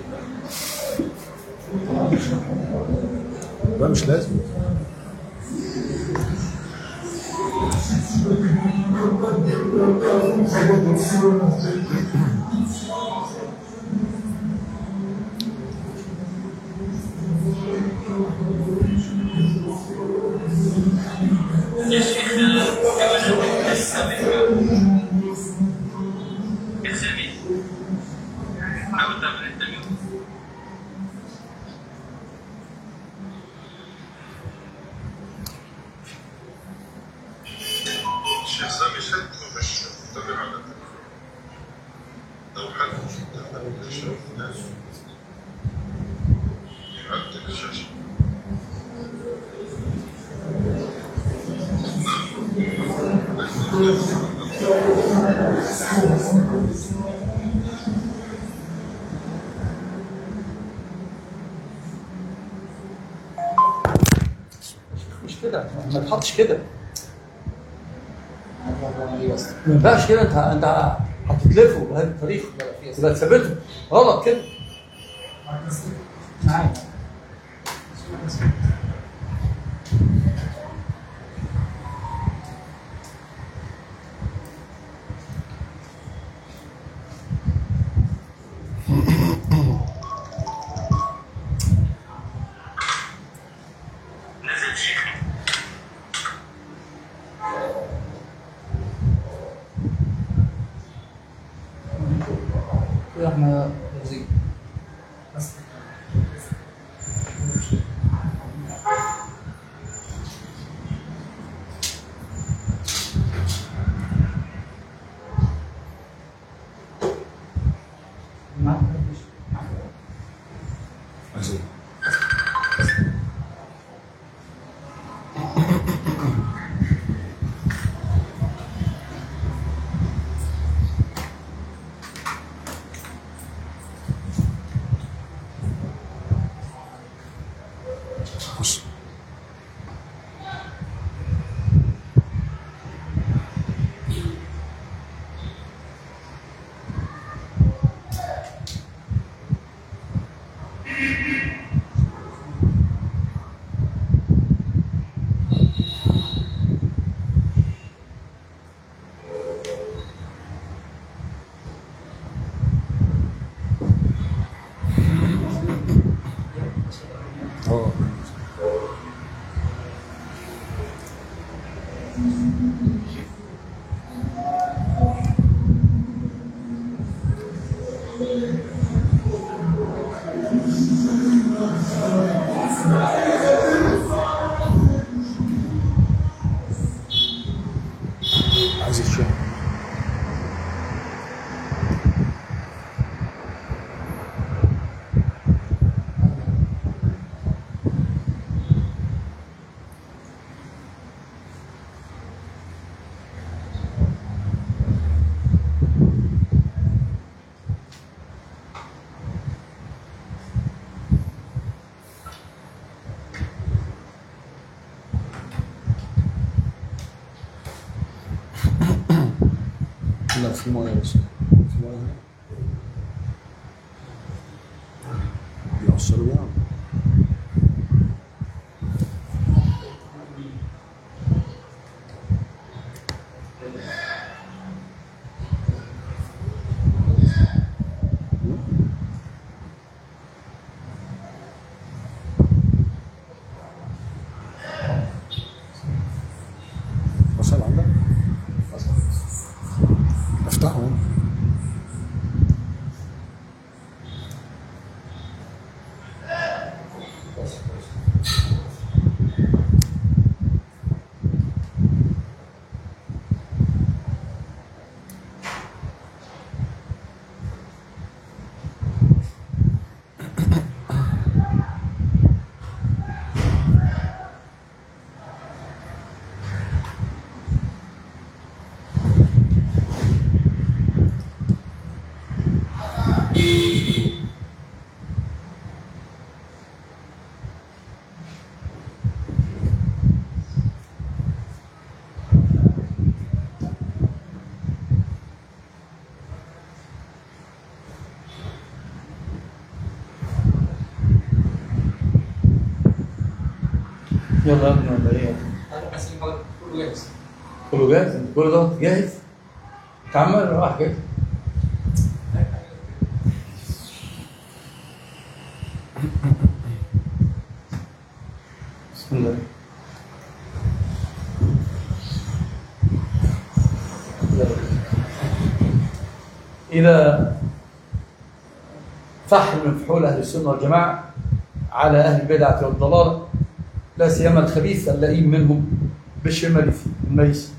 لا مش لازم. مش كده، ما تحطش كده، ما ينفعش كده. انت هتتلفه بهذه الطريقه، تبقى تثبته غلط كده. معايا كده احنا لازم عايز الشام. لا في ميه بس، في ميه هنا بيعصروا بيها. وصل عندك؟ افتحه هنا. يلا يا ابني ولا ايه؟ انا حاسس ان كله جاهز. كله جاهز؟ انت كل ده جاهز؟ تعمل راح جاهز. بسم الله. إلى فحم من فحول أهل السنة والجماعة على أهل البدعة والضلال، لا سيما الخبيث اللئيم منهم بشر المريسي.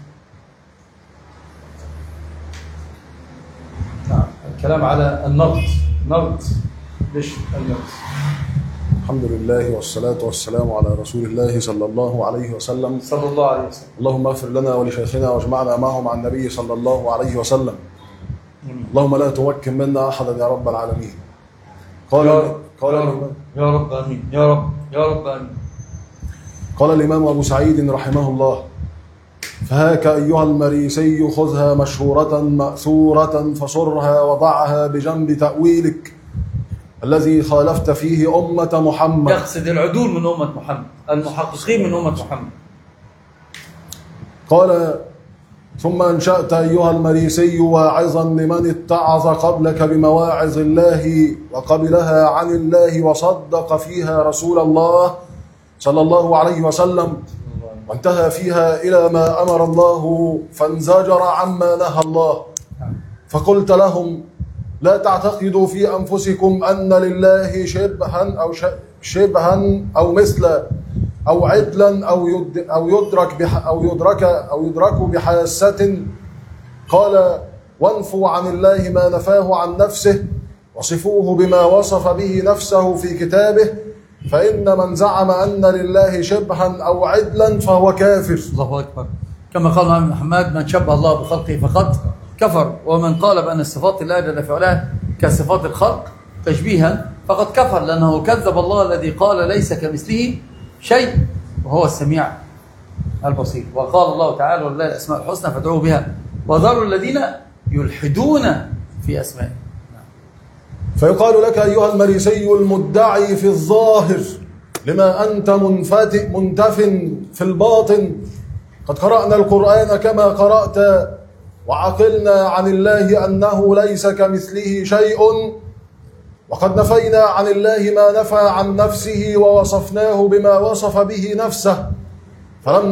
نعم، الكلام على النقد بشر المريسي. الحمد لله والصلاة والسلام على رسول الله صلى الله عليه وسلم. صلى الله عليه وسلم. اللهم اغفر لنا ولشيخنا واجمعنا معهم عن النبي صلى الله عليه وسلم. اللهم لا تمكن منا أحدا يا رب العالمين. قال يا رب آمين يا رب آمين. قال الإمام أبو سعيد رحمه الله: فهاك أيها المريسي خذها مشهورة مأثورة فصرها وضعها بجنب تأويلك الذي خالفت فيه أمة محمد. يقصد العدول من أمة محمد، المحققين من أمة محمد. قال: ثم أنشأت أيها المريسي واعظا لمن اتعظ قبلك بمواعظ الله وقبلها عن الله وصدق فيها رسول الله صلى الله عليه وسلم، وانتهى فيها إلى ما أمر الله فانزجر عما نهى الله. فقلت لهم: لا تعتقدوا في أنفسكم أن لله شبها أو مثلا أو عدلا أو يدرك بحاسة. قال: وانفوا عن الله ما نفاه عن نفسه وصفوه بما وصف به نفسه في كتابه، فإن من زعم أن لله شبها أو عدلا فهو كافر. الله أكبر. كما قال الإمام محمد: من شبه الله بخلقه فقد كفر، ومن قال بأن الصفات الله جل في علاه كصفات الخلق تشبيها فقد كفر، لأنه كذب الله الذي قال ليس كمثله شيء وهو السميع البصير. وقال الله تعالى: ولله الأسماء الحسنى فادعوه بها وذروا الذين يلحدون في أسمائه. فيقال لك أيها المريسي المدعي في الظاهر لما أنت منتف في الباطن: قد قرأنا القرآن كما قرأت وعقلنا عن الله أنه ليس كمثله شيء، وقد نفينا عن الله ما نفى عن نفسه ووصفناه بما وصف به نفسه، فلم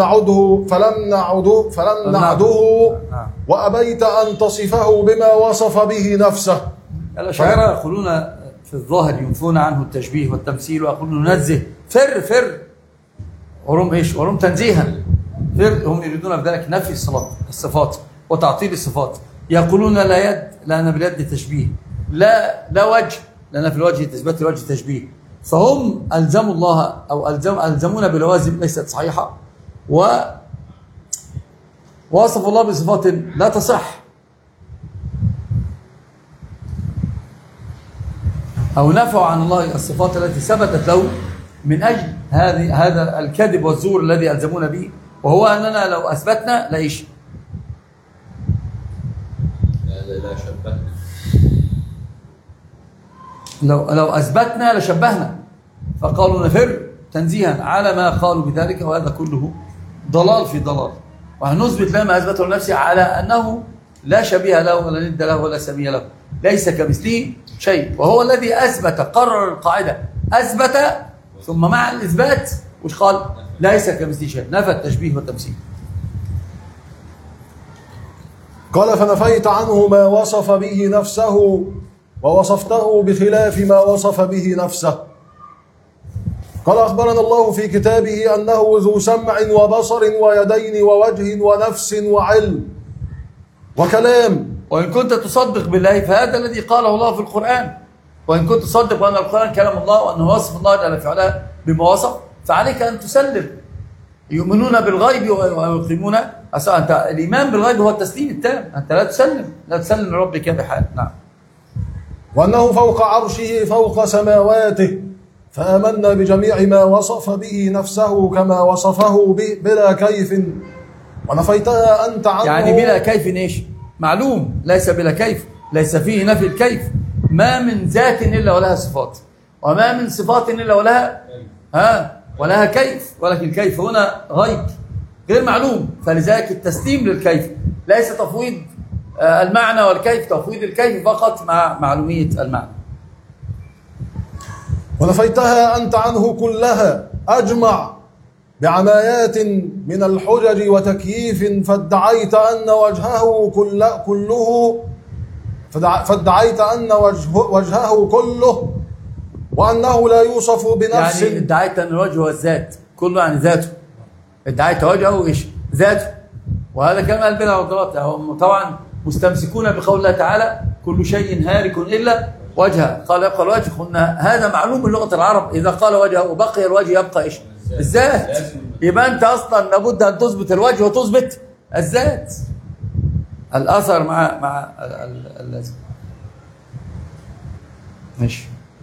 نعده وأبيت أن تصفه بما وصف به نفسه. الأشاعرة يقولون في الظاهر ينفون عنه التشبيه والتمثيل، ويقولون ننزه فر ورم إيش؟ ورم تنزيها. هم يريدون بذلك نفي الصفات وتعطيل الصفات. يقولون لا يد لأن باليد تشبيه، لا وجه لأن في الوجه تثبت الوجه تشبيه. فهم ألزموا الله أو ألزمونا بلوازم ليست صحيحة، ووصفوا الله بصفات لا تصح، أو نفوا عن الله الصفات التي ثبتت له من أجل هذا الكذب والزور الذي ألزمونا به، وهو أننا لو أثبتنا لإيش؟ لا شبهنا. لو أثبتنا لشبهنا، فقالوا نفر تنزيها على ما قالوا بذلك، وهذا كله ضلال في ضلال. وهنثبت له ما أثبته لنفسه على أنه لا شبيه له ولا ند له ولا سمي له، ليس كمثله شيء، وهو الذي أثبت، قرر القاعدة، أثبت ثم مع الإثبات وش قال؟ ليس كمثله شيء، نفى التشبيه والتمثيل. قال: فنفيت عنه ما وصف به نفسه ووصفته بخلاف ما وصف به نفسه. قال: أخبرنا الله في كتابه أنه ذو سمع وبصر ويدين ووجه ونفس وعلم وكلام. وإن كنت تصدق بالله فهذا الذي قاله الله في القرآن، وإن كنت تصدق بأن القرآن كلام الله وأنه وصف الله جل في علاه بما وصف، فعليك أن تسلم. يؤمنون بالغيب ويقيمون أنت الإيمان بالغيب هو التسليم التام، أنت لا تسلم لربك بحال. نعم. وأنه فوق عرشه فوق سماواته، فآمنا بجميع ما وصف به نفسه كما وصفه بلا كيف، ونفيتها أنت عنه. يعني بلا كيف إيش؟ معلوم، ليس بلا كيف، ليس فيه نفي الكيف. ما من ذات إلا ولها صفات، وما من صفات إلا ولها ولها كيف، ولكن الكيف هنا غيب غير معلوم، فلذلك التسليم للكيف ليس تفويض المعنى والكيف، تفويض الكيف فقط مع معلومية المعنى. ونفيتها أنت عنه كلها أجمع بعمايات من الحجج وتكييف، فادعيت أن وجهه كله فادعيت أن وجهه كله وأنه لا يوصف بنفس. يعني ادعيت أن الوجه هو الذات كله، يعني ذاته، ادعيت وجهه إيش؟ ذاته. وهذا كما البدع والضلال، هم طبعا مستمسكون بقول الله تعالى كل شيء هالك إلا وجهه، قال يبقى الوجه. قلنا هذا معلوم من لغة العرب، إذا قال وجهه وبقي الوجه يبقى إيش؟ الذات. يبقى أنت أصلا لابد أن تثبت الوجه وتثبت الذات، الأثر مع اللازم. ماشي.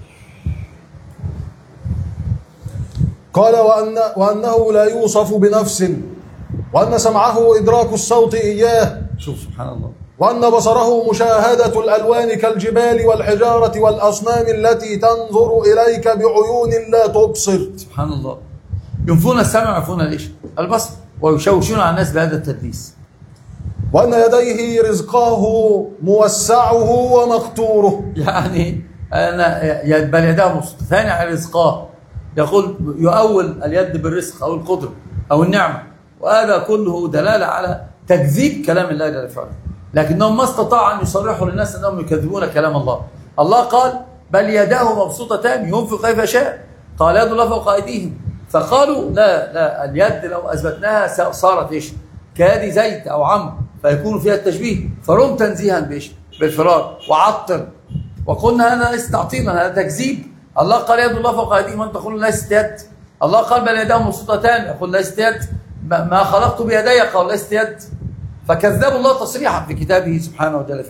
قال وأنه لا يوصف بنفس، وأن سمعه إدراك الصوت إياه، شوف سبحان الله، وأن بصره مشاهدة الألوان كالجبال والحجارة والأصنام التي تنظر إليك بعيون لا تبصر. سبحان الله، ينفون السمع وينفون الايش؟ البصر، ويشوشون على الناس بهذا التدليس. وأن يديه رزقاه موسعه ومقتوره، يعني بل يداه مبسوطتان على رزقاه، يقول يؤول اليد بالرزق أو القدرة أو النعمة، وهذا كله دلالة على تكذيب كلام الله جل وعلا، لكنهم ما استطاعوا أن يصرحوا للناس أنهم يكذبون كلام الله. الله قال بل يداه مبسوطتان ينفق كيف شاء، قال يد الله فوق أيديهم، فقالوا لا اليد لو أثبتناها صارت إيش؟ كيد زيد أو عمرو، فيكون فيها التشبيه، فرم تنزيها بإيش؟ بالفرار وعطل، وقلنا هذا ليس تعطيلا، هذا تكذيب. الله قال يد الله فوق أيديهم وأنت تقول ليست يد. الله قال بل يداه مبسوطتان، يقول ليست يد. ما خلقت بيدي، قال ليست يد. فكذبوا الله تصريحا في كتابه سبحانه وتعالى.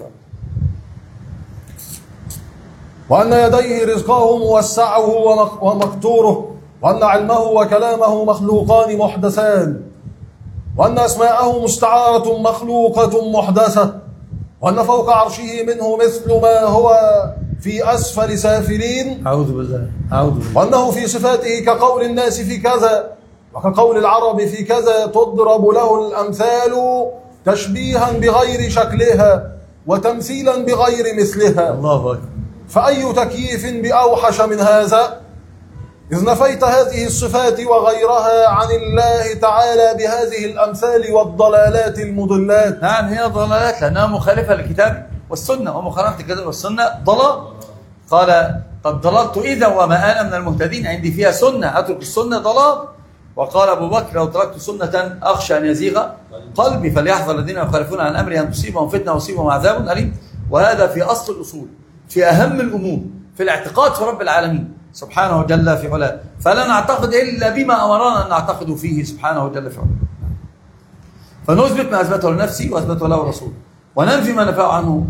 وأن يديه رزقه موسعه ومقتوره، وأن علمه وكلامه مخلوقان محدثان، وأن أسماءه مستعارة مخلوقة محدثة، وأن فوق عرشه منه مثل ما هو في أسفل سافلين. أعوذ بالله، أعوذ بالله. وأنه في صفاته كقول الناس في كذا وكقول العرب في كذا، تضرب له الأمثال تشبيها بغير شكلها وتمثيلا بغير مثلها. الله أكبر. فأي تكييف بأوحش من هذا، إذ نفيت هذه الصفات وغيرها عن الله تعالى بهذه الأمثال والضلالات المضلات. نعم، هي ضلالات لأنها مخالفة للكتاب والسنة، ومخالفة الكتاب والسنة ضلال. قال قد ضللت إذا وما أنا من المهتدين، عندي فيها سنة أترك السنة ضلال. وقال أبو بكر لو تركت سنة أخشى أن يزيغ قلبي، فليحذر الذين يخالفون عن أمري أن تصيبهم فتنة ويصيبهم عذاب أليم. وهذا في أصل الأصول، في أهم الأمور، في الاعتقاد في رب العالمين سبحانه وجل في علاه، فلا نعتقد إلا بما أمرنا أن نعتقد فيه سبحانه وجل في علاه. فنثبت ما أثبته لنفسي وأثبته له رسوله، وننفي ما نفع عنه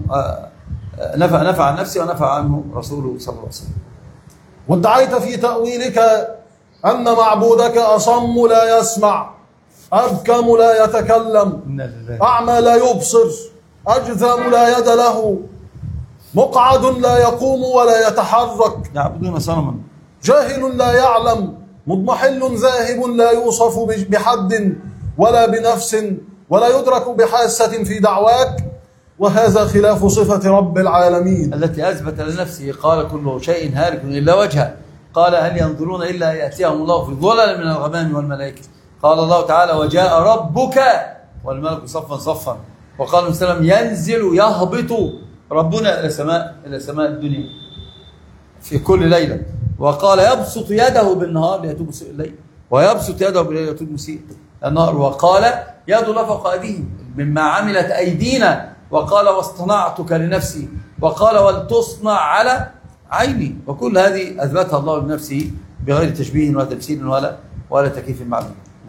نفع عن نفسي ونفع عنه رسوله صلى الله عليه وسلم. وادعيت في تأويلك أن معبودك أصم لا يسمع، أبكم لا يتكلم، أعمى لا يبصر، أجذم لا يد له، مقعد لا يقوم ولا يتحرك، يعبدون صنما، جاهل لا يعلم، مضمحل ذاهب لا يوصف بحد ولا بنفس ولا يدرك بحاسة في دعواك، وهذا خلاف صفة رب العالمين التي أثبت لنفسه قال كل شيء هالك إلا وجهه، قال هل ينظرون إلا أن يأتيهم الله في ظلل من الغمام والملائكة. قال الله تعالى وجاء ربك والملك صفا صفا. وقال النبي صلى الله عليه وسلم ينزل يهبط ربنا إلى سماء الدنيا في كل ليلة. وقال يبسط يده بالنهار ليتوب مسيء الليل، ويبسط يده بالليل ليتوب مسيء النهار. وقال يد الله فوق أيديهم مما عملت أيدينا، وقال واصطنعتك لنفسي، وقال ولتصنع على عيني. وكل هذه أثبتها الله لنفسه بغير تشبيه ولا تمثيل ولا تكييف معلوم.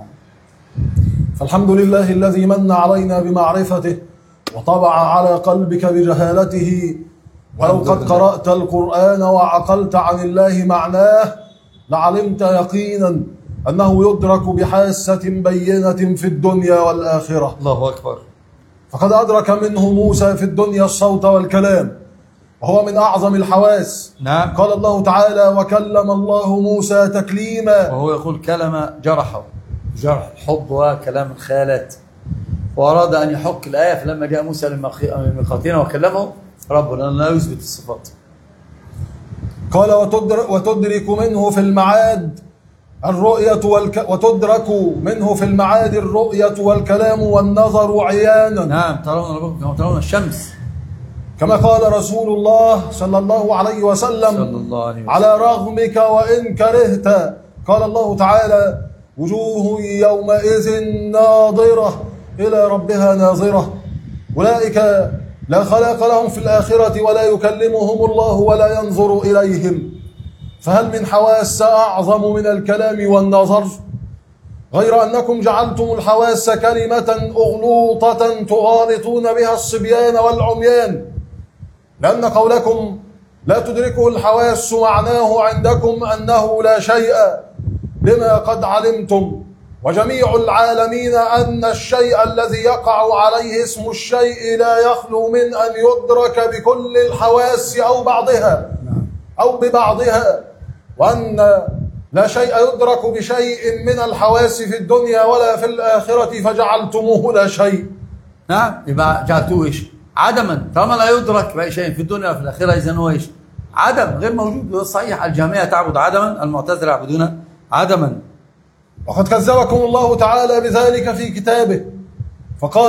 فالحمد لله الذي من علينا بمعرفته وطبع على قلبك بجهالته. ولو قد قرأت القرآن وعقلت عن الله معناه لعلمت يقينا أنه يدرك بحاسة بينة في الدنيا والآخرة. الله أكبر. فقد أدرك منه موسى في الدنيا الصوت والكلام، وهو من أعظم الحواس. نعم. قال الله تعالى: وكلم الله موسى تكليما. وهو يقول كلمة جرحه، جرح الحب وكلام الخيالات، وأراد أن يحك الآية. فلما جاء موسى لميقاتنا وكلمه ربنا لا يثبت الصفات. قال: وتدرك منه في المعاد الرؤية وتدرك منه في المعاد الرؤية والكلام والنظر عيانا. نعم، ترون ربكم كما ترون الشمس، كما قال رسول الله صلى الله عليه وسلم: على رغمك وإن كرهت. قال الله تعالى: وجوه يومئذ ناظرة إلى ربها ناظرة، أولئك لا خلاق لهم في الآخرة ولا يكلمهم الله ولا ينظر إليهم. فهل من حواس أعظم من الكلام والنظر؟ غير أنكم جعلتم الحواس كلمة أغلوطة تغالطون بها الصبيان والعميان، لأن قولكم لا تدركه الحواس معناه عندكم أنه لا شيء، لما قد علمتم وجميع العالمين أن الشيء الذي يقع عليه اسم الشيء لا يخلو من أن يدرك بكل الحواس أو بعضها أو ببعضها، وأن لا شيء يدرك بشيء من الحواس في الدنيا ولا في الآخرة فجعلتموه لا شيء. نعم، يبقى جعلتوه إيش؟ عدما. طالما لا يدرك بأي شيء في الدنيا وفي الآخرة إذن هو إيش؟ عدم، غير موجود. صحيح، الجهمية تعبد عدما، المعتزلة يعبدون عدما. وقد كذبكم الله تعالى بذلك في كتابه فقال: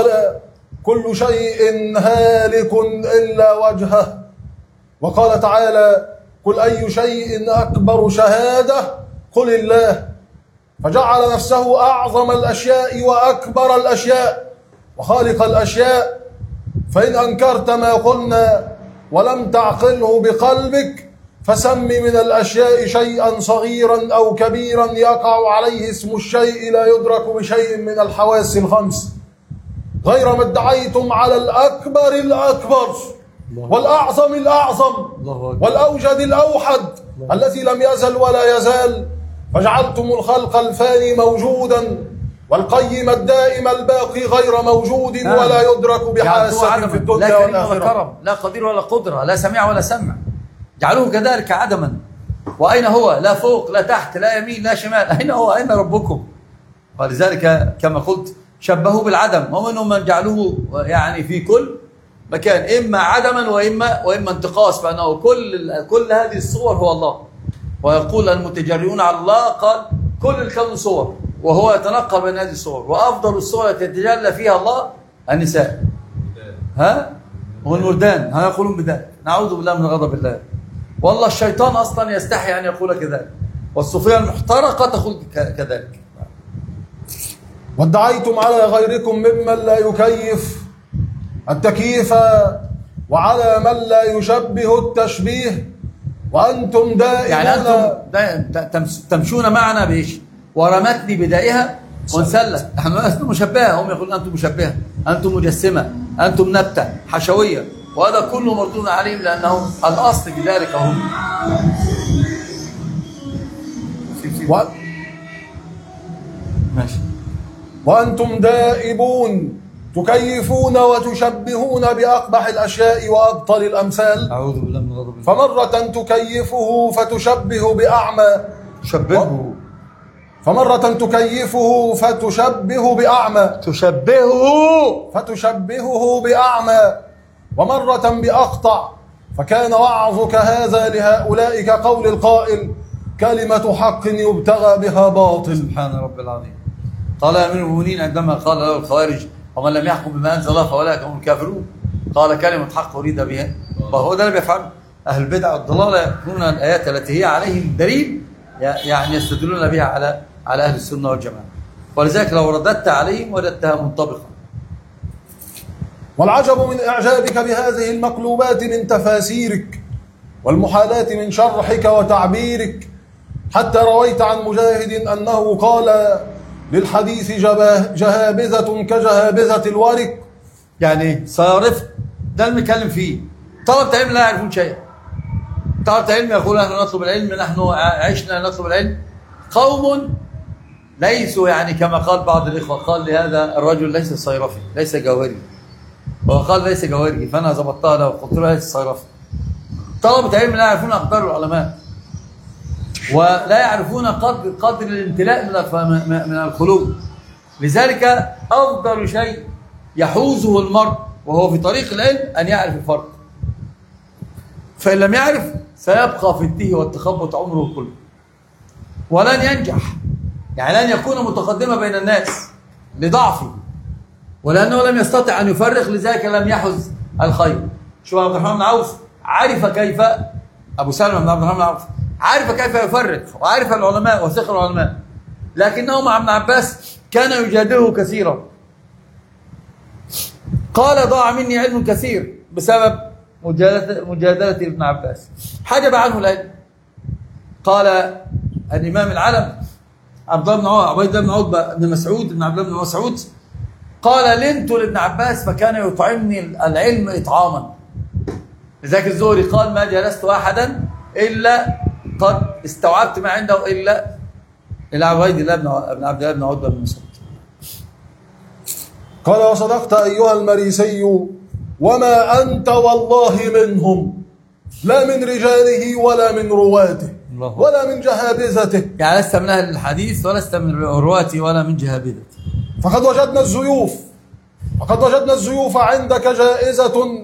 كل شيء هالك إلا وجهه. وقال تعالى: قل أي شيء أكبر شهادة؟ قل الله. فجعل نفسه أعظم الأشياء وأكبر الأشياء وخالق الأشياء. فإن أنكرت ما قلنا ولم تعقله بقلبك فسم من الأشياء شيئا صغيرا أو كبيرا يقع عليه اسم الشيء لا يدرك بشيء من الحواس الخمس، غير ما ادعيتم على الأكبر الأكبر والأعظم الأعظم والأوجد الأوحد الذي لم يزل ولا يزال، فجعلتم الخلق الفاني موجودا والقيم الدائم الباقي غير موجود ولا يدرك بحاسة في الدنيا والآخرة. لا قدير ولا قدرة، لا سميع ولا سمع، جعلوه كذلك عدما. وأين هو؟ لا فوق لا تحت لا يمين لا شمال. أين هو؟ أين ربكم؟ ولذلك كما قلت شبهوا بالعدم، ومنهم من جعلوه يعني في كل مكان، إما عدما وإما انتقاص، فأنه كل هذه الصور هو الله. ويقول المتجرئون على الله قال كل الكون صور، وهو يتنقل بين هذه الصور، وأفضل الصور التي يتجلى فيها الله النساء والمردان. ها يقولون بذلك، نعوذ بالله من غضب الله. والله الشيطان أصلا يستحي أن يقول كذلك، والصوفية المحترقة تقول كذلك. وادعيتم على غيركم ممن لا يكيف التكييف وعلى من لا يشبه التشبيه، وأنتم دائما يعني أنتم تمشون معنا بإيش؟ ورمتني بدائها ونسلت. نحن لسنا مشبهة، هم يقولون أنتم مشبهة، أنتم مجسمة، أنتم نبتة حشوية، وهذا كله مردود عليهم لأنهم الأصل في ذلك هم. ماشي. وأنتم دائبون تكيفون وتشبهون بأقبح الأشياء وأبطل الأمثال. أعوذ بالله من غضب الله. فمرة تكيفه فتشبه بأعمى، فمرة تكيفه فتشبه بأعمى، فتشبهه بأعمى، ومرة بأقطع. فكان وعظك هذا لهؤلاء كقول القائل: كلمة حق يبتغى بها باطل. سبحان رب العظيم. قال أمير المؤمنين عندما قال له الخوارج: ومن لم يحكم بما أنزل الله فأولئك هم الكافرون، قال: كلمة حق أريد بها. فهو ده اللي بيفعله أهل البدع والضلالة، يكونون الآيات التي هي عليهم دليل يعني يستدلون بها على أهل السنة والجماعة، ولذلك لو رددت عليهم وجدتها منطبقة. والعجب من إعجابك بهذه المقلوبات من تفاسيرك، والمحالات من شرحك وتعبيرك، حتى رويت عن مجاهد أنه قال للحديث جهابذة كجهابذة الورق. يعني صارف ده المكلم فيه. طلبة علم لا يعرفون شيئا. طلبة علم يقول نحن نطلب العلم، نحن عشنا نطلب العلم. قوم ليسوا يعني كما قال بعض الإخوة، قال لهذا الرجل ليس صيرفي، ليس جوهري، وقال ليس جوهري، فأنا ضبطتها له وقلت له ليس صيرفي. طلبة علم لا يعرفون أقدار العلماء، ولا يعرفون قدر الامتلاء من الخلود. لذلك أفضل شيء يحوزه المرء وهو في طريق العلم أن يعرف الفرق، فإن لم يعرف سيبقى في التيه والتخبط عمره كله، ولن ينجح، يعني لن يكون متقدما بين الناس لضعفه، ولأنه لم يستطع أن يفرق، لذلك لم يحز الخير. شوف عبد الرحمن بن عوف عرف كيف، أبو سلمة بن عبد الرحمن بن عوف عرف كيف يفرق، وعرف العلماء وثق العلماء، لكنه مع ابن عباس كان يجادله كثيرا. قال ضاع مني علم كثير بسبب مجادلة ابن عباس، حجب عنه العلم. قال الإمام العلم عبيد الله بن عتبة بن مسعود بن عبد الله بن مسعود قال لنت لابن عباس فكان يطعمني العلم إطعاما. لذلك الزهري قال ما جلست أحدا إلا قد استوعبت ما عنده إلا عبيد الله بن عبد الله بن عتبة بن مسعود. قال وصدقت أيها المريسي وما أنت والله منهم، لا من رجاله ولا من رواته ولا من جهابذته، يعني لست من أهل الحديث ولست من رواته ولا من جهابذته. فقد وجدنا الزيوف عندك جائزة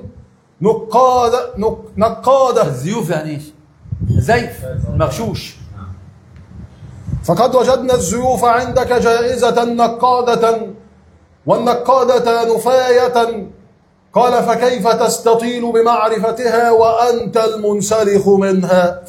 نقادة. الزيوف يعني ايش؟ زيف المغشوش. فقد وجدنا الزيوف عندك جائزة نقادة، والنقادة نفاية. قال فكيف تستطيل بمعرفتها وأنت المنسلخ منها؟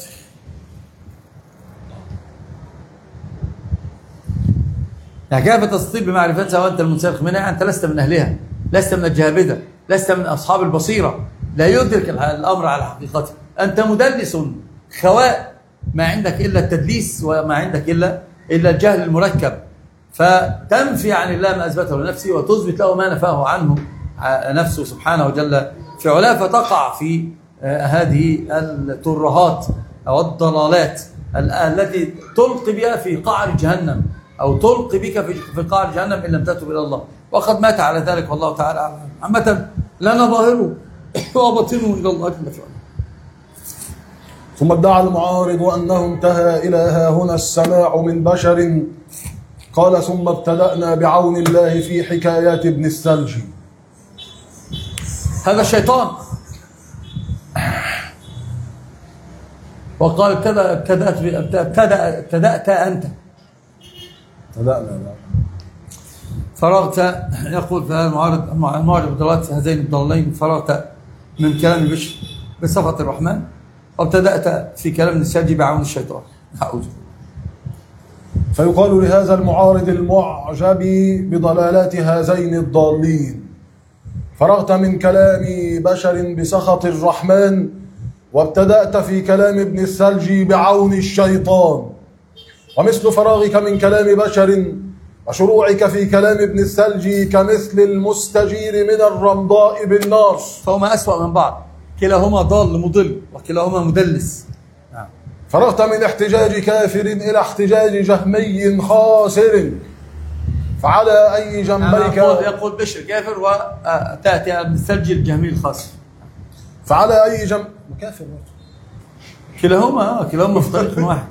يعني كيف تستطيل بمعرفتها وأنت المنسلخ منها؟ أنت لست من أهلها، لست من الجهابذة، لست من أصحاب البصيرة، لا يدرك الأمر على حقيقته. أنت مدلس خواء، ما عندك إلا التدليس وما عندك إلا الجهل المركب، فتنفي عن الله ما أثبته لنفسه وتثبت له ما نفاه عنه نفسه سبحانه وجل في علاه، فتقع في هذه الترهات أو الضلالات التي تلقي بها في قعر جهنم، أو تلقي بك في قعر جهنم إن لم تتب إلى الله، وقد مات على ذلك والله تعالى أعلم. عامة لنا ظاهره وباطنه إلى الله جل وعلا. ثم ادعى المعارض أنه انتهى إلى ها هنا السماع من بشر. قال ثم ابتدأنا بعون الله في حكايات ابن السلجي. هذا الشيطان وقال ابتدأت أنت. ابتدأنا فرغت، يقول في هذا المعارض بدلالات هذين الضلالين، فرغت من كلام بشر بصفة الرحمن، وابتدأت في كلام السلجي بعون الشيطان. أعوذ. فيقال لهذا المعارض المعجب بضلالات هذين الضالين فرغت من كلام بشر بسخط الرحمن، وابتدأت في كلام ابن السلجي بعون الشيطان. ومثل فراغك من كلام بشر وشروعك في كلام ابن السلجي كمثل المستجير من الرمضاء بالنار، فهما أسوأ من بعض، كلاهما ضال مضل وكلاهما مدلس. فرغت من احتجاج كافر إلى احتجاج جهمي خاسر، فعلى أي جنبيك يقول بشر كافر وتأتي ابن السلجي الجهمي الخاسر. فعلى أي جنب كافر كلاهما في طريق واحد.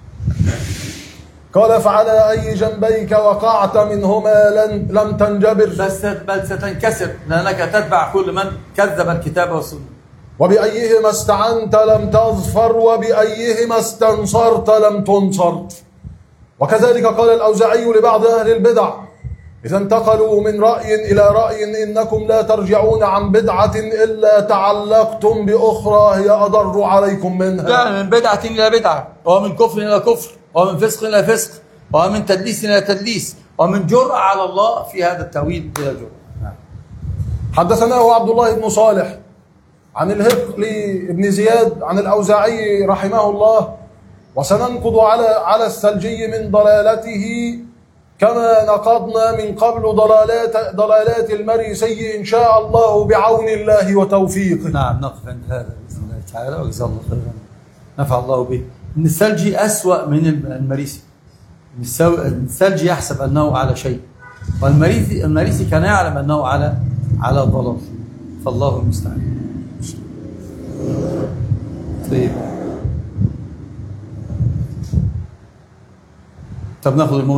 قال فعلى أي جنبيك وقعت منهما لم تنجبر، بل ستنكسر، لأنك تتبع كل من كذب الكتاب والسنة. وبأيهما استعنت لم تظفر، وبأيهما استنصرت لم تنصر. وكذلك قال الأوزاعي لبعض أهل البدع إذا انتقلوا من رأي إلى رأي إنكم لا ترجعون عن بدعة إلا تعلقتم بأخرى هي أضر عليكم منها. يعني من بدعة إلى بدعة، ومن كفر إلى كفر، ومن فسق إلى فسق، ومن تدليس إلى تدليس، ومن جرأة على الله في هذا التأويل إلى جرأة. حدثناه عبد الله بن صالح عن الهقلي بن زياد عن الأوزاعي رحمه الله، وسننقض على السلجي من ضلالته كما نقضنا من قبل ضلالات المريسي إن شاء الله بعون الله وتوفيقه. نعم، نقف عند هذا بإذن الله تعالى، وجزاه الله خيرا، نفع الله به. إن السلجي أسوأ من المريسي. السلجي يحسب أنه على شيء، والمريسي كان يعلم أنه على ضلال، فالله المستعان. طيب. طب ناخد الموضوع